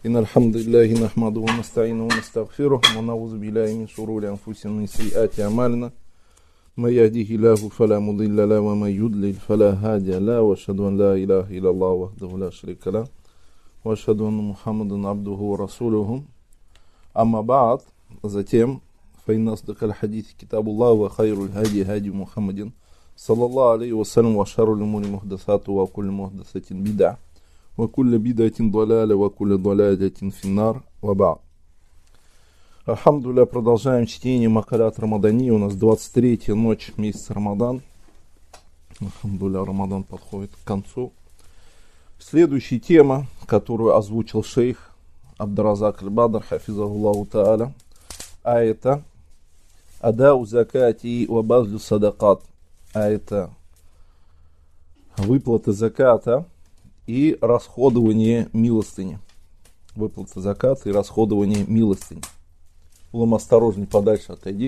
إن الحمد لله نحمده ونستعينه ونستغفره ونعوذ بالله من شرور أنفسنا ومن سيئات أعمالنا من يهده الله فلا مضل له ومن يضلل فلا هادي له وأشهد أن لا إله إلا الله وحده لا شريك له وأشهد أن محمدا عبده ورسوله أما بعد. Затем فإن أصدق الحديث كتاب الله وخير الهدي هدي محمد صلى الله عليه وسلم وشر الأمور محدثاتها وكل محدثة بدعة وكل بدعة ضلالة وكل ضلالة في النار وبعد. Алхамдулилля, продолжаем чтение Макалят Рамадани. У нас 23-я ночь месяца Рамадан. Алхамдулилля, Рамадан подходит к концу. Следующая тема, которую озвучил шейх Абдуразак аль-Бадр, хафизахуллаху тааля, а это адау закати ва базлю садакат, а это выплата заката и расходование милостыни. Выплата заката и расходование милостыни. Улам, осторожней, подальше отойди.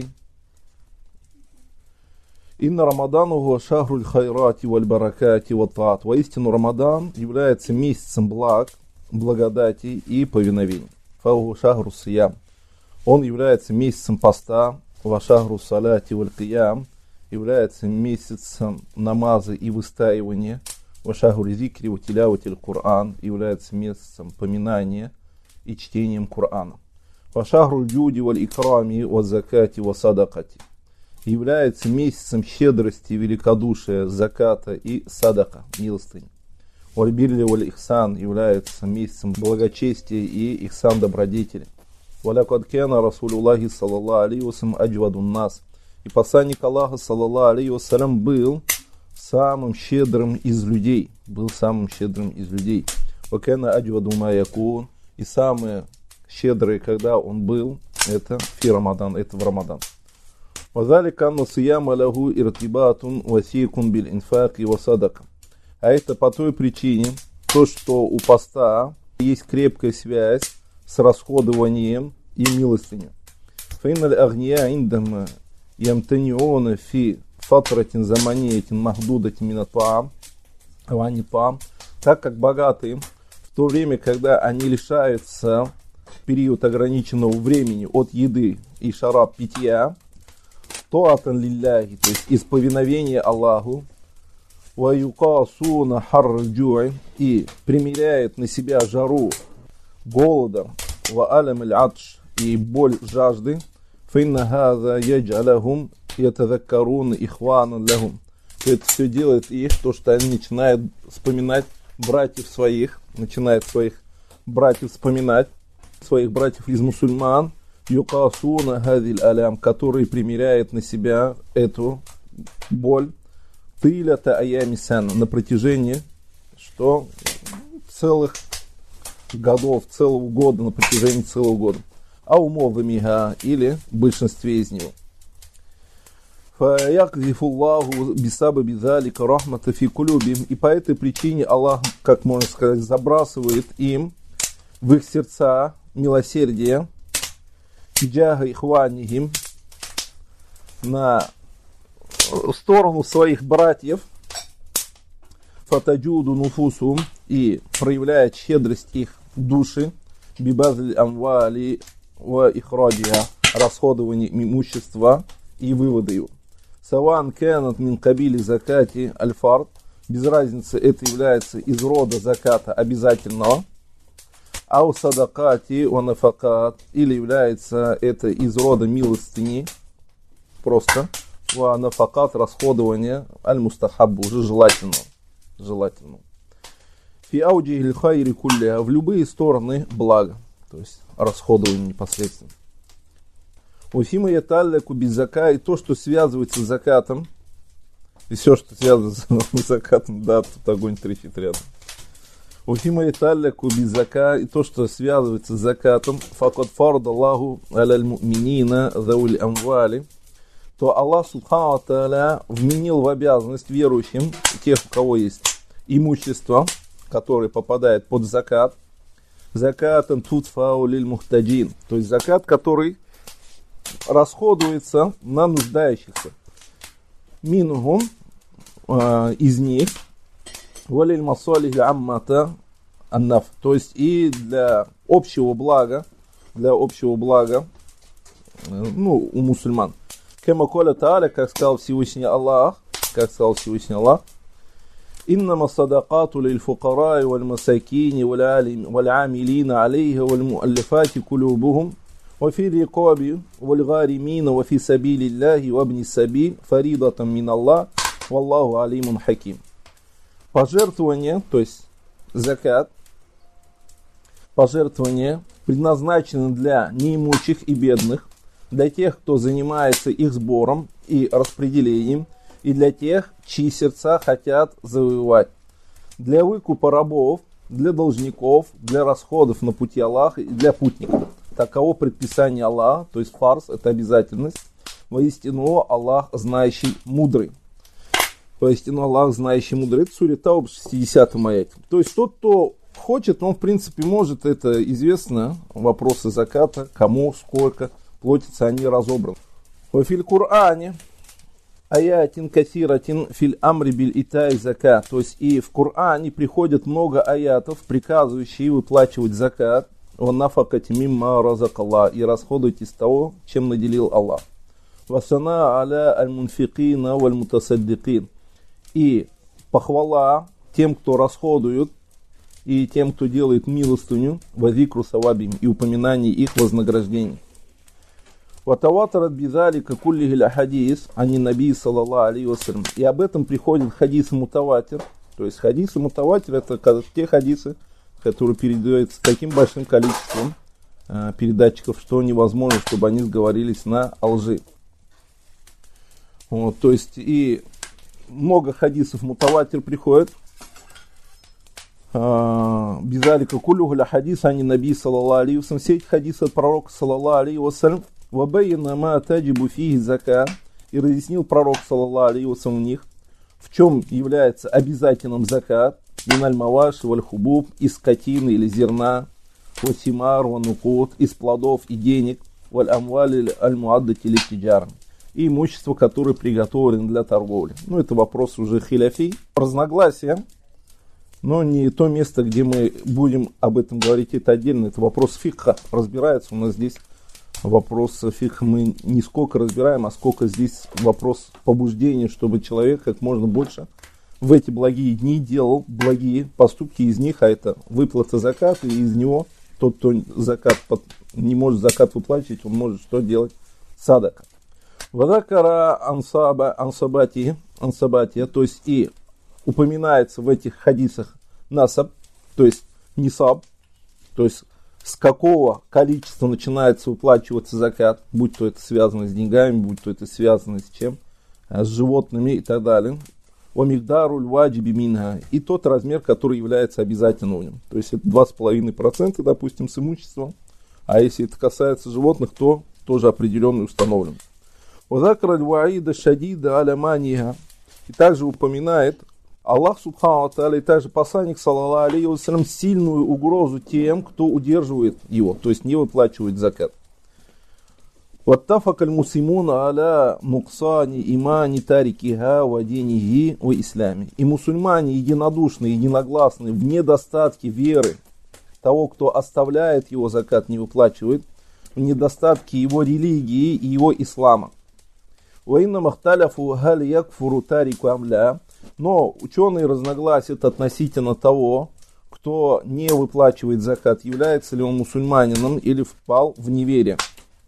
Инна Рамадану ва шахруль хайрати валь баракати ва таат. Воистину Рамадан является месяцем благ, благодати и повиновений. Фаху шахру сиям. Он является месяцем поста. Ва шахру саляти валь киям. Является месяцем намаза и выстаивания. Ва шахру зикри ва тилявати Кур'ан. Является месяцем поминания и чтением Кур'ана. Ва шахру джуди валь икрами ва закати ва садакати. Является месяцем щедрости, великодушия, заката и садака, милостыни. Валь-бирли валь-ихсан является месяцем благочестия и ихсан добродетели. Валякад кена Расулуллахи саллаллаху алейхи вассалям аджвадун нас. И посланник Аллаха саллаллаху алейхи вассалям был самым щедрым из людей. Вакена аджваду ма якун. И самые щедрые, когда он был, это фи Рамадан, это в Рамадан. Вазалика анна сияма лаху иртибатун васикун биль инфаки ва садака. А это по той причине, то, что у поста есть крепкая связь с расходованием и милостыней. Фаинналь агния индама ямтаниона фи фатратин заманиятин махдудатин минатаам ванипам. Так как богатые в то время, когда они лишаются период ограниченного времени от еды и шараб питья, тоатан лилляхи, то есть из повиновения Аллаху, ва юкасуна харр джу'и, и примеряет на себя жару голода, ва алям аль-адш, и боль жажды, финна хаза яджалахум ятазаккарун ихванан лахум. Это все делает их, то, что они начинают вспоминать братьев своих, своих братьев из мусульман, юкасуна хазиль алям, который примеряет на себя эту боль, тылята аямисана, на протяжении целых годов, целого года, на протяжении целого года. А умовамига, или в большинстве из него. Фаякзифуллаху бисаба бидалика рахмата фи кулюбим. И по этой причине Аллах, как можно сказать, забрасывает им в их сердца милосердие, джага ихванихим, на сторону своих братьев, фатаджуду нуфусум, и проявляет щедрость их души, бибазль амвали ва ихраджиха, расходование имущества и вывода его. Саван кэнат мин кабили закати аль-фард, без разницы, это является из рода заката обязательного, ау садакати ва нафакат, или является это из рода милостыни, просто ва нафакат, расходование аль-мустахаббу, уже желательного. Фи ауджи иль-хайри кулля, в любые стороны блага, то есть расходование непосредственно. Уфима яталляку без зака, и то, что связывается с закатом, и все, что связывается с закатом, да, тут огонь трещит рядом. Уфима яталляку без зака, и то, что связывается с закатом, факад фарда Аллаху аляль му'минина зауль амвали, то Аллах субхану ва тааля вменил в обязанность верующим, тех, у кого есть имущество, которое попадает под закат, закатан тутфау лиль мухтаджин, то есть закат, который расходуется на нуждающихся. Минугум из них валиль масалих аммата аннаф, то есть и для общего блага, ну, у мусульман. Кема коля тааля, как сказал Всевышний Аллах, إنما الصدقات للفقراء والمساكين والعاملين عليها والمؤلفات قلوبهم وفي الرقاب والغارمين وفي سبيل الله وابن السبيل فريضة من الله والله عليم حكيم. Пожертвования, то есть закат, пожертвования предназначены для неимущих и бедных, для тех, кто занимается их сбором и распределением, и для тех, чьи сердца хотят завоевать, для выкупа рабов, для должников, для расходов на пути Аллаха и для путников. Таково предписание Аллаха, то есть фарз, это обязательность. Воистину Аллах знающий, мудрый. Воистину Аллах знающий, мудрый. Это сура Тауба, 60-м аяте. То есть тот, кто хочет, он в принципе может, это известно, вопросы заката, кому, сколько, платятся, они разобраны. Во филь Коране аятин касиратин филь амри биль итай закат. То есть и в Коране приходит много аятов, приказывающие выплачивать закат. Он нафакати мимма разакаллах, и расходуйте из того, чем наделил Аллах. Васана аля аль-мунфикина валь-мутасаддикин. И похвала тем, кто расходует, и тем, кто делает милостыню, вазикру савабим, и упоминание их вознаграждений. Ватаватарат бизалика куллихиля хадис, ани наби саллаллаху алейхи вассалям. И об этом приходят хадисы мутаватир. То есть хадисы мутаватир, это те хадисы, которые передаются таким большим количеством передатчиков, что невозможно, чтобы они сговорились на лжи. Вот, то есть и много хадисов мутаватир приходит. Бизалика куллюхля хадис, ани наби саллаллаху алейхи вассалям. Все эти хадисы от пророка саллаллаху алейхи вассалям. Вабайна ма таджибу фихи зака, и разъяснил пророк саллаллаху алейхи вассалям в них, в чем является обязательным закат, миналь маваш валь хубуб, из скотины или зерна, васимар ванукут, из плодов и денег, валь амваль аль муаддати ли тиджар, и имущество, которое приготовлено для торговли. Ну, это вопрос уже хиляфий, разногласия, но не то место, где мы будем об этом говорить, это отдельно, это вопрос фикха, разбирается у нас здесь. Вопрос фикх мы не сколько разбираем, а сколько здесь вопрос побуждения, чтобы человек как можно больше в эти благие дни делал благие поступки из них, а это выплата заката, и из него тот, кто закат не может закат выплачивать, он может что делать? Садака. Вадакара ансабати, то есть и упоминается в этих хадисах насаб, то есть нисаб, то есть с какого количества начинается выплачиваться закат, будь то это связано с деньгами, будь то это связано с чем, с животными и так далее. Омигдару льваджиби минга, и тот размер, который является обязательным в нем. То есть это 2,5%, допустим, с имуществом, а если это касается животных, то тоже определенный установлен. Вазакра льваида шадида аляманиха, и также упоминает Аллах субхану ва тааля, и также посланник саллаллаху алейхи вассалям, сильную угрозу тем, кто удерживает его, то есть не выплачивает закат. Ваттафака аль-муслимуна аля нуксани имани тарикиха ва динихи ва ислами. И мусульмане единодушны, единогласны в недостатке веры того, кто оставляет его закат, не выплачивает, в недостатке его религии и его ислама. Ва инна махталяфу халь якфуру тарику амля. Но ученые разногласят относительно того, кто не выплачивает закат, является ли он мусульманином или впал в неверие.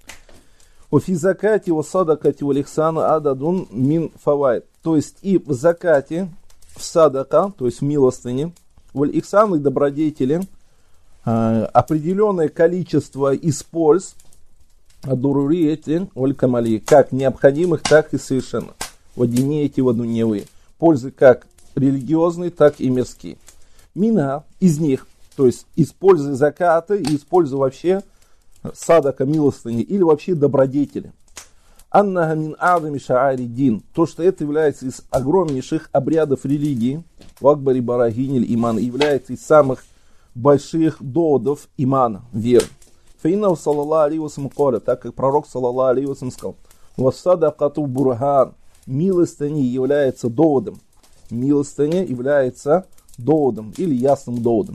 Офи закате о садакате о лихсана ададун мин фавайд. То есть и в закате, в садака, то есть в милостыне, в ихсан и добродетели, определенное количество из польз, адуруриети оль камали, как необходимых, так и совершенно. Водинети водуневые. Пользы как религиозные, так и мирские. Мина из них, то есть из пользы заката и из пользы вообще садака, милостыни или вообще добродетели. Аннага мин адами шаари дин. То, что это является из огромнейших обрядов религии, вакбари барагиниль иман, является из самых больших доводов имана, веры. Фаинна саллаллаху алейхи вассалям коля, так как пророк саллаллаху алейхи вассалям сказал, вассадакату бурхан. Милостыня является доводом. Милостыня является доводом или ясным доводом.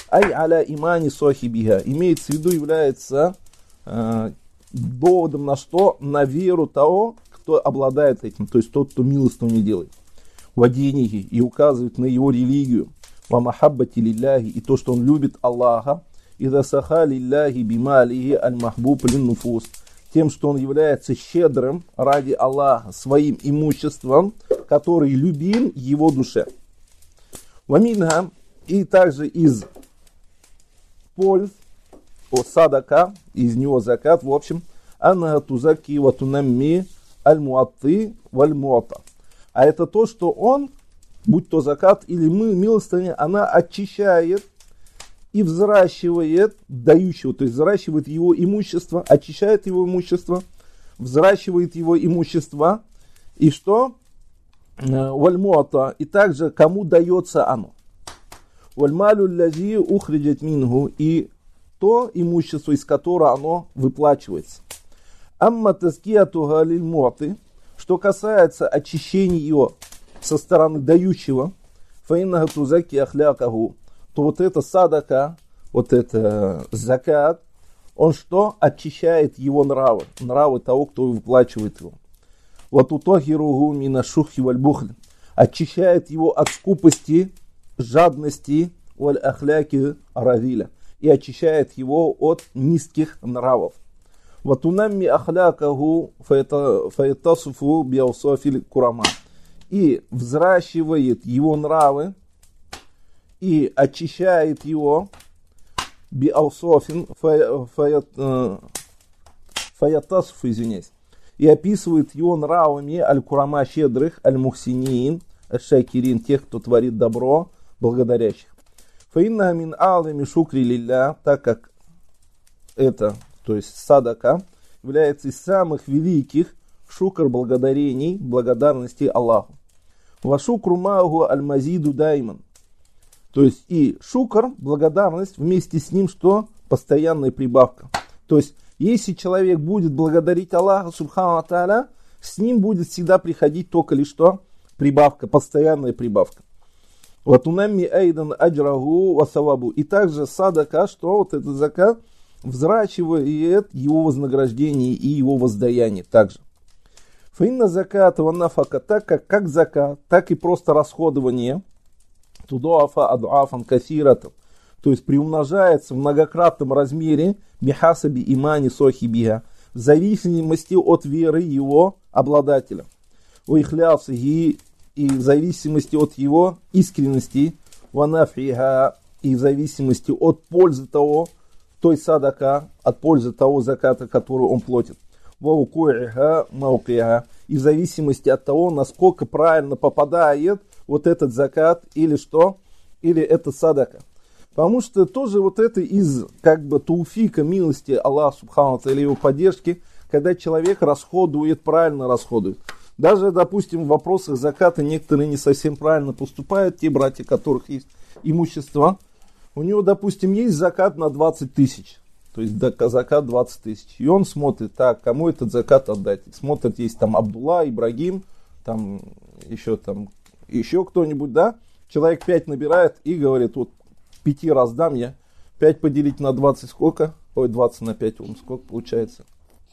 ай аля имани сахибиха. Имеется в виду, является доводом на что? На веру того, кто обладает этим, то есть тот, кто милостыню делает. Вадинихи, и указывает на его религию. Ва махаббати лилляхи, и то, что он любит Аллаха. Ида саха лилляхи бималихи аль-махбуб лин-нуфус. Тем, что он является щедрым ради Аллаха своим имуществом, который любим его душе. Ваминха, и также из польз, садака, из него закат, в общем, анна тузаки ва тунамми аль-муатты валь-муата. А это то, что он, будь то закат или милостыня, она очищает и взращивает дающего, то есть взращивает его имущество, очищает его имущество, взращивает его имущество, и что? Вальмуата, и также кому дается оно. Вальмалю лязи ухриджат минху, и то имущество, из которого оно выплачивается. Амма таскиятуга лиль муаты, что касается очищения его со стороны дающего, фаиннага тузаки ахлякаху, то вот это садака, вот это закат, он что? Очищает его нравы, нравы того, кто выплачивает его. Вот утохиругу мина шухи валь бухль, очищает его от скупости, жадности, валь ахляки аравиля, и очищает его от низких нравов. Вот унамми ахлякаху фаятасуфу биаусафиль курама, и взращивает его нравы, и очищает его биаусофин фаятасуф, извиняюсь, и описывает его нравами аль-курама щедрых, аль-мухсинин, аль-шакирин, тех, кто творит добро, благодарящих. Фаинна мин алами шукри лилля, так как это, то есть садака, является из самых великих шукр благодарений, благодарности Аллаху. Ва шукру магу аль-мазиду дайман. То есть и шукр, благодарность, вместе с ним что? Постоянная прибавка. То есть, если человек будет благодарить Аллаха, субхану тааля, с ним будет всегда приходить только лишь что? Прибавка, постоянная прибавка. Вот унамми айдан аджраху васавабу. И также садака, что вот этот закат, взращивает его вознаграждение и его воздаяние также. Фаинна заката ванафака, так как закат, так и просто расходование, тудуафа адуафан касиратом, то есть приумножается в многократном размере бихасаби имани сохибиха, в зависимости от веры его обладателя, уихлясихи, и в зависимости от его искренности, ванафиха, и в зависимости от пользы того, той садака, от пользы того заката, который он платит, ваукуиха маукиха, и в зависимости от того, насколько правильно попадает вот этот закат, или что, или это садака. Потому что тоже вот это из как бы тауфика, милости Аллаха субхану ва тааля, его поддержки, когда человек расходует, правильно расходует. Даже, допустим, в вопросах заката некоторые не совсем правильно поступают, те братья, у которых есть имущество. У него, допустим, есть закат на 20 тысяч, то есть закат 20 тысяч. И он смотрит, так, кому этот закат отдать. Смотрит, есть там Абдулла, Ибрагим, там еще кто-нибудь, да. Человек 5 набирает и говорит, вот 5 раздам я, 5 поделить на 20 сколько? Ой, 20 на 5, сколько получается?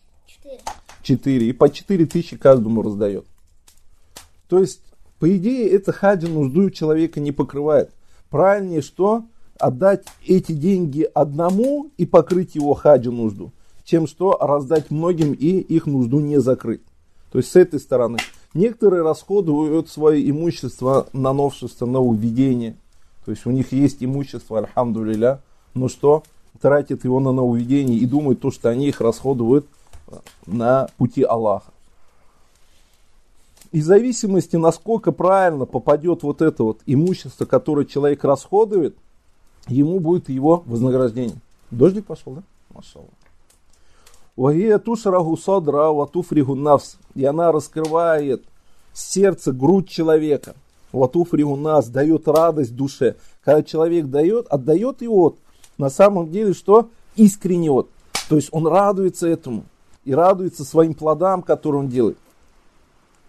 4. И по 4 тысячи каждому раздает. То есть, по идее, это хаджи нужду человека не покрывает. Правильнее, что отдать эти деньги одному и покрыть его хаджи нужду, чем что раздать многим и их нужду не закрыть. То есть, с этой стороны. Некоторые расходуют свое имущество на новшество, на нововведение. То есть, у них есть имущество, альхамдулилля, но что? Тратят его на нововведение и думают, то, что они их расходуют на пути Аллаха. И в зависимости, насколько правильно попадет вот это вот имущество, которое человек расходует, ему будет его вознаграждение. Дождик пошел, да? Машаллах. Вахия тушраху садра ватуфриху навс. И она раскрывает сердце, грудь человека. Ватуфриху нас, дает радость душе. Когда человек дает, отдает его, на самом деле, что? Искренне вот. То есть он радуется этому. И радуется своим плодам, которые он делает.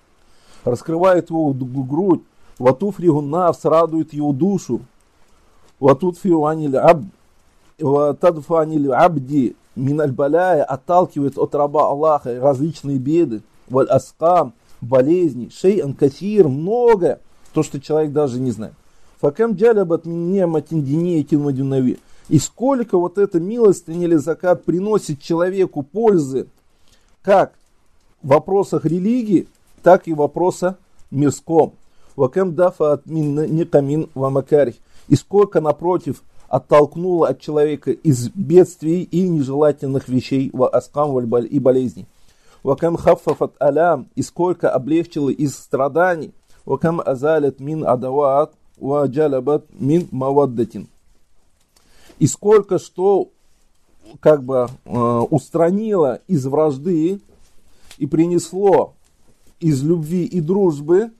Раскрывает его грудь. Ватуфриху навс, радует его душу. Ватадфаниль абди миналь балая отталкивает от раба Аллаха различные беды, валь аскам, болезни, шей'ан касир, много, то, что человек даже не знает. Факам джалабат миннематин динеятин мадюнави. И сколько вот эта милостыня или закат приносит человеку пользы, как в вопросах религии, так и в вопросах мирском. Вакам дафа мин никамин ва макарих. И сколько, напротив, оттолкнуло от человека из бедствий и нежелательных вещей ва аскам и болезней. Вакам хаффафат алям. И сколько облегчило из страданий. Вакам азалят мин адават ва джалабат мин маваддатин. И сколько что как бы устранило из вражды и принесло из любви и дружбы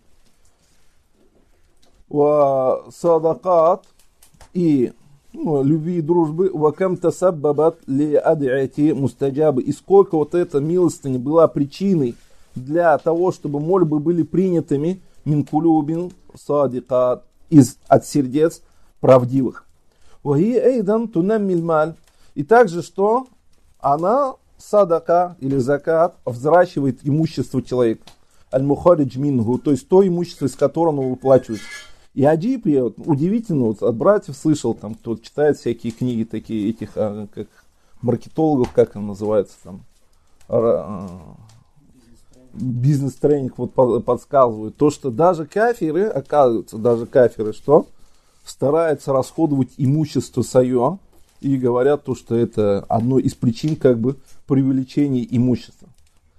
садакат и любви и дружбы вакам тасаббабат ли ад'ати мустаджабы. И сколько вот эта милостыня была причиной для того, чтобы мольбы были принятыми мин кулюбин садикат от сердец правдивых. И также, что она, садака или закат, взращивает имущество человека. Аль-мухаридж мингу, то есть то имущество, из которого он выплачивается. И аджиб, я удивительно, вот от братьев слышал, там, кто читает всякие книги такие, этих, как маркетологов, как он называется, там, бизнес-тренинг вот подсказывают, то, что даже кафиры, оказывается, что стараются расходовать имущество свое и говорят то, что это одно из причин как бы привлечения имущества.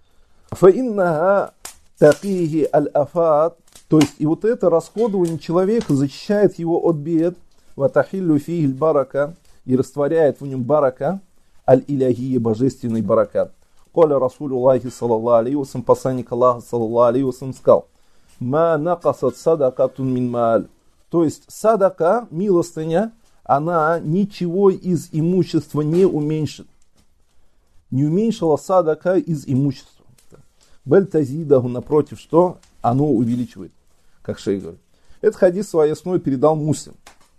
Фаиннага такихи аль-афат, то есть и вот это расходование человека защищает его от бед, ватахиллю фихиль барака, и растворяет в нем барака, аль-иляхия, божественный баракат. Коля Расулюллахи саллаллаху алейхи вассалям, посланник Аллаха саллаллаху алейхи вассалям сказал: ма накасат садакатун мин мааль. То есть садака, милостыня, она ничего из имущества не уменьшит. Не уменьшила садака из имущества. Бель тазидаху, напротив, что оно увеличивает, как шейх говорит. Этот хадис своеосной передал Муслим.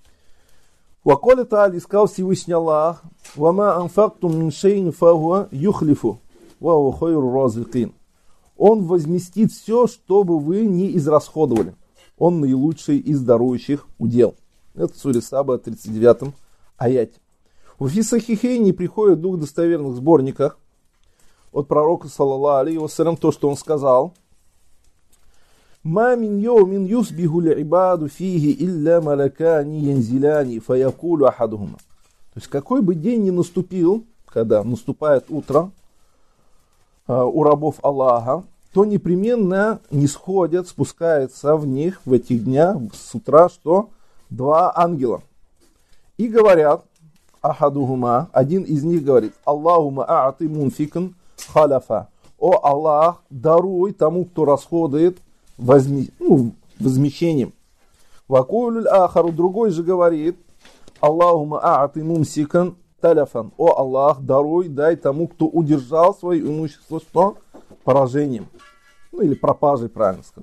Ваколя та'али, сказал Всевышний Аллах: вама анфактум мин шейн фахуа юхлифу, ва хуа хойру разикин. Он возместит все, что бы вы не израсходовали. Он наилучший из дарующих удел. Это сура Саба, 39 аяте. В Фисахихейне приходит в двух достоверных сборниках от пророка, саллаллаху алейхи вассалям, то, что он сказал: «Ма мин йоумин юсбиху ли ибаду фиги илля малакани янзиляни фаякулю ахадухума». То есть, какой бы день ни наступил, когда наступает утро у рабов Аллаха, то непременно не сходят, спускаются в них в этих днях с утра, что два ангела. И говорят, ахадухума, один из них говорит: Аллахума а'ати мунфикан халяфа. О Аллах, даруй тому, кто расходует, возмещением. Вакулюль ахару, другой же говорит: Аллахума а'ати мумсикан таляфан. О Аллах, даруй, дай тому, кто удержал свое имущество, что? Поражением. Или пропажей, правильно сказать.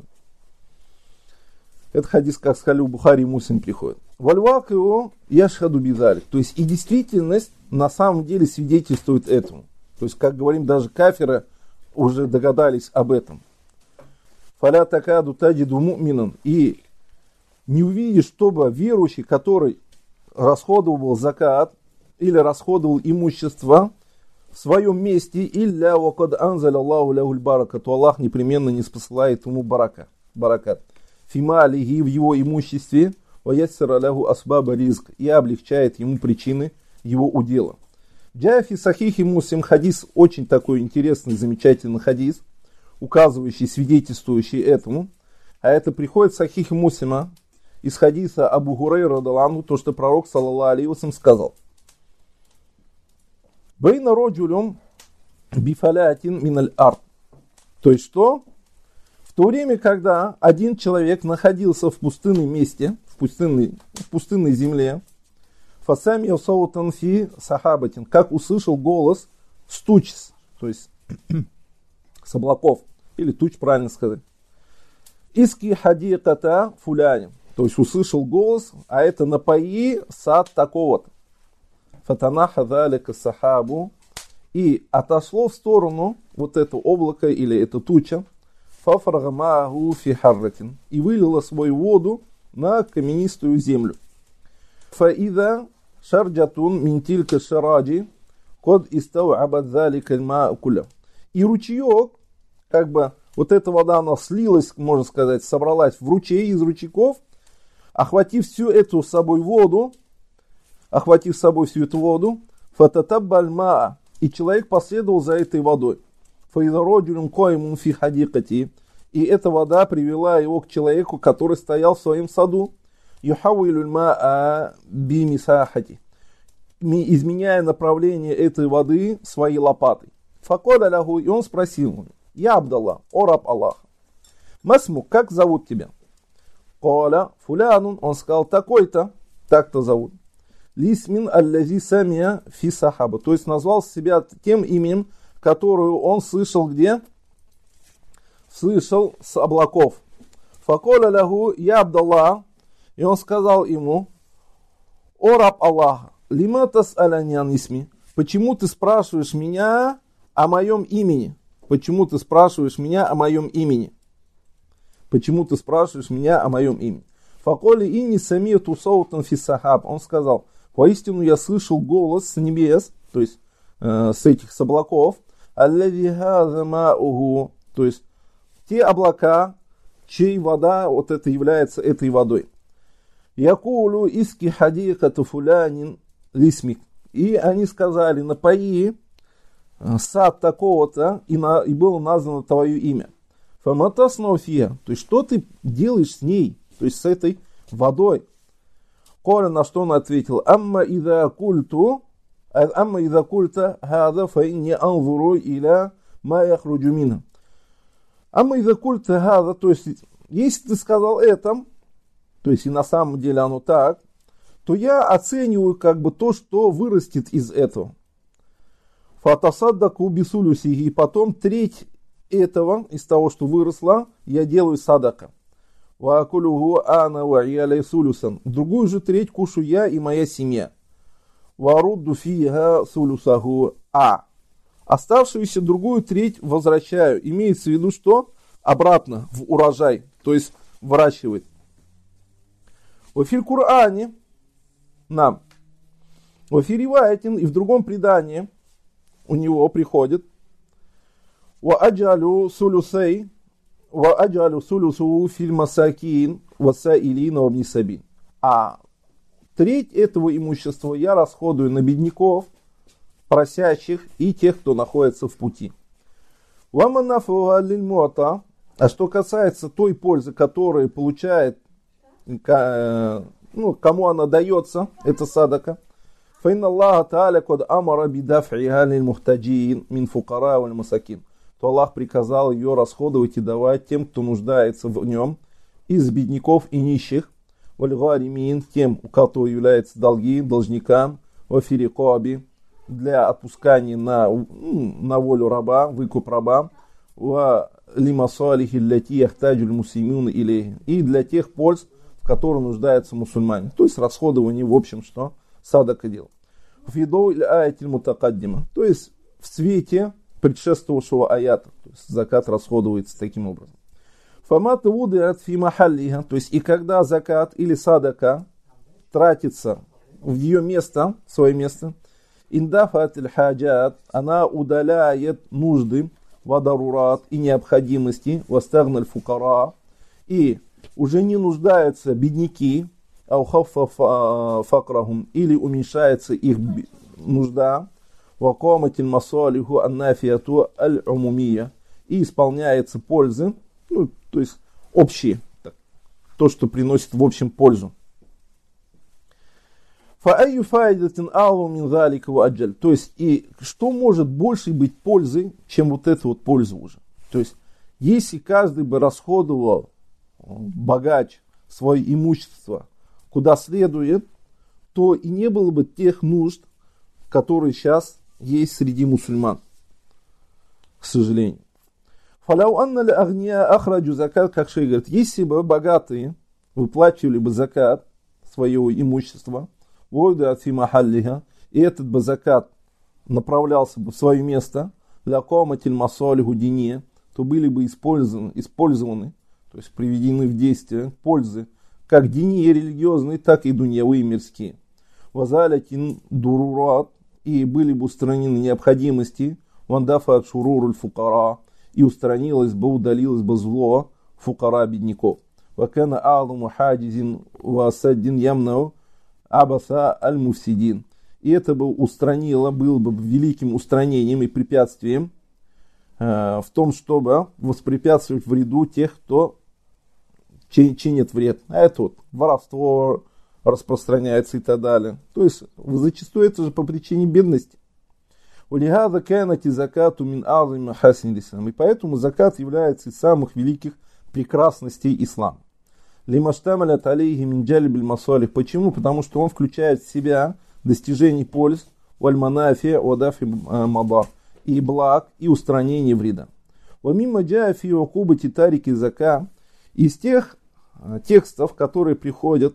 Это хадис, как сказали, у Бухари и Муслим приходит. Вальвак его яшхаду бизалик. То есть и действительность на самом деле свидетельствует этому. То есть, как говорим, даже кафиры уже догадались об этом. Фаля такаду таджиду му'минан. И не увидишь, чтобы верующий, который расходовал закат или расходовал имущество в своем месте, илля вакад анзаля Аллаху лягуль барака, то Аллах непременно не спосылает ему баракат. Фима алихи, в его имуществе, ваяссара лягу асбаба ризк, и облегчает ему причины его удела. Джафи сахихи Муслим, хадис очень такой интересный, замечательный хадис, указывающий, свидетельствующий этому. А это приходит в сахихи Муслима из хадиса Абу Хурайра радхиаллаху анху, то, что пророк саллаллаху алейхи вассалям сказал: Бейна роджулюм бифалятин миналь арт. То есть что? В то время, когда один человек находился в пустынном месте, в пустынной земле, фасами саутан фи сахабатин, как услышал голос с туч, то есть с облаков, или туч, правильно сказать. Иски хадиката фуляни. То есть услышал голос, а это напои сад такого-то. Фатанаха залика сахабу. И отошло в сторону вот это облако или эта туча. Фафрагамаху фи харратин. И вылило свою воду на каменистую землю. Фаида шарджатун минтилька шараджи код истауабат залика льма куля. И ручеек, как бы вот эта вода, она слилась, можно сказать, собралась в ручей из ручейков, охватив всю эту с собой воду, фататаббаль маа, и человек последовал за этой водой. Фаидароджулюм коимун фи хадикати, и эта вода привела его к человеку, который стоял в своем саду, юхауилюль маа би мисахати, изменяя направление этой воды своей лопатой. Факода лягу, и он спросил: я Абдаллах, о раб Аллаха, масмук, как зовут тебя? Коля фулянун, он сказал: такой-то, так-то зовут. Лисмин аллази самия фи сахаба, то есть назвал себя тем именем, которую он слышал где? Слышал с облаков. Факоля лягу, я Абдаллах, и он сказал ему: о раб Аллаха, лима тас'аляни исми, почему ты спрашиваешь меня о моем имени? Почему ты спрашиваешь меня о моем имени? Почему ты спрашиваешь меня о моем имени? Факоли инни самияту саутан фи сахаб, он сказал: воистину я слышал голос с небес, то есть с этих с облаков, аллади хаза мауху, то есть те облака, чьей вода вот это является этой водой. Якулу иски хадикату фулянин лисмик, и они сказали: напои сад такого-то, и было названо твое имя. Фаматаснофия, то есть что ты делаешь с ней, то есть с этой водой. Коля, на что он ответил: амма ида культа хада фаинни анзуру иля ма яхруджу минха. Амма ида культа хада, то есть если ты сказал это, то есть и на самом деле оно так, то я оцениваю как бы то, что вырастет из этого. Фатасаддаку бисулюсихи, и потом треть этого, из того, что выросло, я делаю садака. Ваакулюгу ана ва'яля сулюсан. Другую же треть кушаю я и моя семья. Варудду фиха сулюсаху а. Оставшуюся другую треть возвращаю. Имеется в виду, что? Обратно в урожай, то есть выращивает. Вафиль Кур'ане нам. Вафириваетин, и в другом предании у него приходит: ва аджалю сулюсей, ва аджалю сулюсу филь масакин васаилина обнисабин. А треть этого имущества я расходую на бедняков, просящих и тех, кто находится в пути. Ваманафуа лильмота. А что касается той пользы, которую получает, кому она дается, это садака, фаинна Аллаха та'аля код амара бидаф'иха лиль мухтаджин мин фукара валь масакин, то Аллах приказал ее расходовать и давать тем, кто нуждается в нем, из бедняков и нищих, валь гаримин, тем, у кого являются долги, должникам, вафирикаби, для отпускания на волю раба, выкуп раба, ва лимасалихи ляти яхтаджуль муслимун или, и для тех польз, в которых нуждаются мусульмане. То есть расходование, в общем, что садака делал. Фидоу иль аятиль мутакаддима, то есть в свете предшествовавшего аята, то есть закат расходуется таким образом. Фамат вудиат фи махаллиха, то есть и когда закат или садака тратится в ее место, свое место, индафат иль хаджат, она удаляет нужды, вадарурат и необходимости, вастагналь фукара, и уже не нуждаются бедняки, аухаффа факрахум, или уменьшается их нужда, вакаматиль масалиху аннафиату аль-умумия, и исполняется пользы, то есть общие, то, что приносит в общем пользу. Фа'айю файдатин алу мин залика ва аджаль, то есть и что может больше быть пользой, чем вот эта вот польза уже. То есть если каждый бы расходовал, богач, свое имущество куда следует, то и не было бы тех нужд, которые сейчас есть среди мусульман, к сожалению. Фаляу анна ля агния ахраджу закат, как шей говорит, если бы богатые выплачивали бы закат своего имущества, и этот бы закат направлялся бы в свое место, для коматиль масалиху дине, то были бы использованы, то есть приведены в действие пользы, как динье религиозные, так и дуньявые мирские. Вазалятин дурурат, и были бы устранены необходимости, вандафа от шуруруль фукара, и устранилось бы, удалилось бы зло фукара бедняков. Вакана алуму хадизин васаддин ямнау абаса аль-муфсидин. И это бы устранило, было бы великим устранением и препятствием в том, чтобы воспрепятствовать вреду тех, кто чинит вред. А это вот воровство распространяется и так далее. То есть зачастую это же по причине бедности. И поэтому закат является из самых великих прекрасностей ислама. Почему? Потому что он включает в себя достижений польз, и благ, и устранение вреда. Из тех текстов, которые приходят,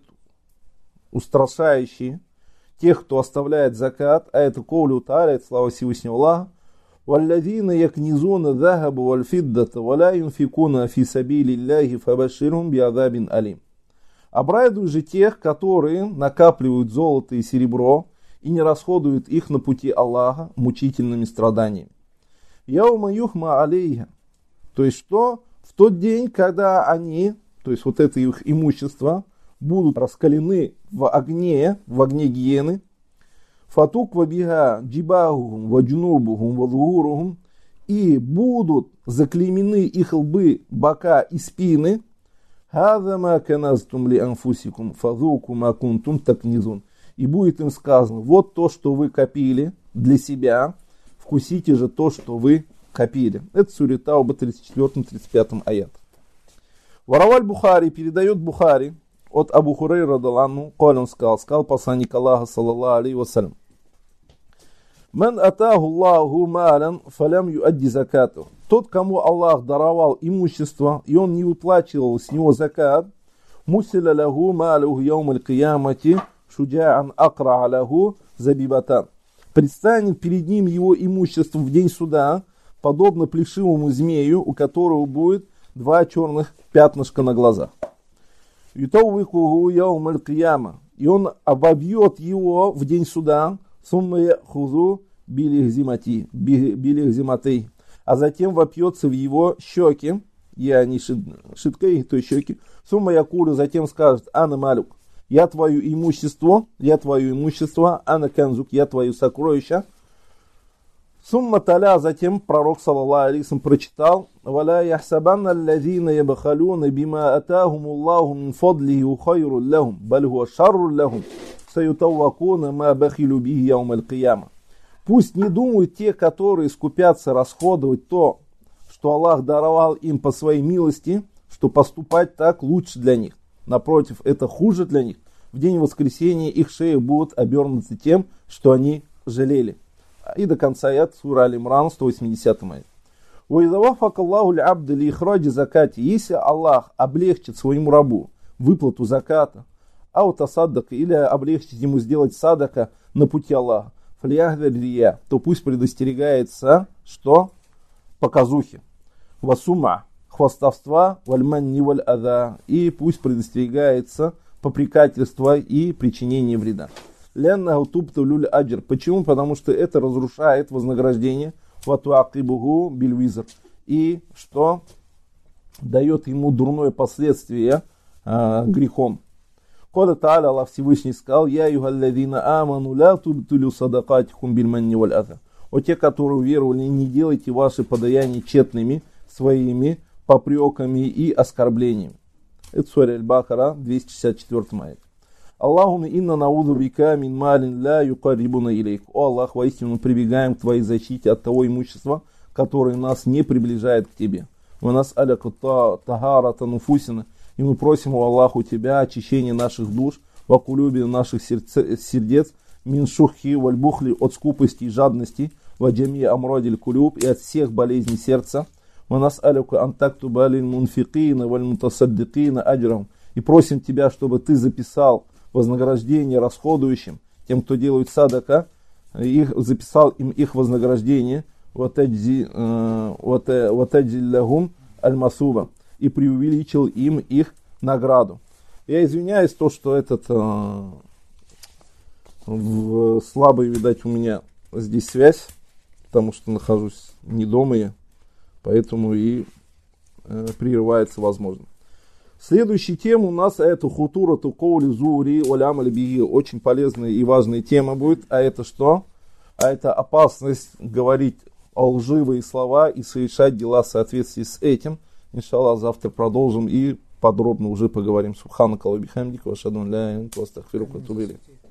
устрашающие тех, кто оставляет закат, а это ковлю та'аля, это слава Всевышнего Аллаха, وَالَّذِينَ يَكْنِزُونَ الذَّهَبَ وَالْفِضَّةَ وَلَا يُنْفِقُونَ فِي سَبِيلِ اللَّهِ فَبَشِّرْهُمْ بِعَذَابٍ أَلِيمٍ. Обрадуй же тех, которые накапливают золото и серебро и не расходуют их на пути Аллаха мучительными страданиями. Яума юхма алейха. То есть что? В тот день, когда они, то есть вот это их имущество, будут раскалены в огне гиены, фатук вабига джибахум ваджнубухум вадгурухум, и будут заклеймены их лбы, бока и спины. Хазама каназтум ли анфусикум фазуку ма кунтум такнизун. И будет им сказано: вот то, что вы копили для себя, вкусите же то, что вы копили. Это сура Тауба 34-35 аят. Вараваль Бухари, передает Бухари от Абу Хурайра радаллаху, он сказал посланник Аллаха саллаллаху алейхи вассалям: Ман атаху Аллаху малян фалям юадди закату. Тот, кому Аллах даровал имущество, и он не выплачивал с него закат, мусиля лаху малюху яум аль-киямати шуджаан акра лаху забибатан. Предстанет перед ним его имущество в день суда, подобно плешивому змею, у которого будет 2 черных пятнышка на глазах. Ютаввикуху яум аль-кияма. И он обобьет его в день суда, сумма яхузу билихзиматей, а затем вопьется в его щеки, я не шиткой, то есть щеки, сумма якулю, затем скажет: ана малюк, я твое имущество, ана канзук, я твое сокровище. Сумма таля, затем пророк саллаллаху алейхи ва саллям прочитал: валя яхсабанна аллазина ябхалуна бима атахум Аллаху мин фадлихи хайру лахум, баль хуа шарру лахум, саютаввакуна ма бахилу бихи яум аль-кияма. Пусть не думают те, которые скупятся расходовать то, что Аллах даровал им по своей милости, что поступать так лучше для них. Напротив, это хуже для них. В день воскресения их шеи будут обернуты тем, что они жалели. И до конца аят сура Аль-Имран, 180 аят. Если Аллах облегчит своему рабу выплату заката, аутасаддака, или облегчит ему сделать садака на пути Аллаха, то пусть предостерегается, что? Показухи. Васума, хвастовства, вальманни валь ада, и пусть предостерегается попрекательства и причинения вреда. Леннаху тубту люль аджр. Почему? Потому что это разрушает вознаграждение, ватуакибуху бильвизр, и что дает ему дурное последствие грехом. Кода та'аля, Аллах Всевышний сказал: я югаллазина аману ля тубтулю садакатихум бильманни валь ада. О те, которые уверовали, не делайте ваши подаяния тщетными своими попреками и оскорблениями. Это сура Аль-Бакара, 264 аят. Аллахума инна наузу бика мин малин ля юкаррибуна илейк. О Аллах, воистину прибегаем к твоей защите от того имущества, которое нас не приближает к тебе. Ва нас'аляка тахарата нуфусина. И мы просим у Аллаха у тебя очищение наших душ, вакулюби наших сердец, мин шухи валь бухли, от скупости и жадности, ваджами амрадиль кулюб, и от всех болезней сердца. Ва нас'аляка антактуба лиль мунфикина валь мутасаддикина аджрам. И просим тебя, чтобы ты записал вознаграждение расходующим, тем, кто делает садака, записал им их вознаграждение, ватаджиллахум аль-масуба, и преувеличил им их награду. Я извиняюсь, то, что этот слабый, видать, у меня здесь связь, потому что нахожусь не дома я, поэтому и прерывается возможно. Следующая тема у нас это хутура тукоули зури олям аль-биги. Очень полезная и важная тема будет. А это что? А это опасность говорить лживые слова и совершать дела в соответствии с этим. Иншаллах, завтра продолжим и подробно уже поговорим. Субханакаллаху ва бихамдика ва ашхаду ан ла иляха илля анта астагфирука ва атубу илейк.